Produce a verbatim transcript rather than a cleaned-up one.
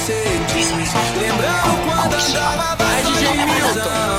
você de mim. Lembrando quando andava, vai D J Milton.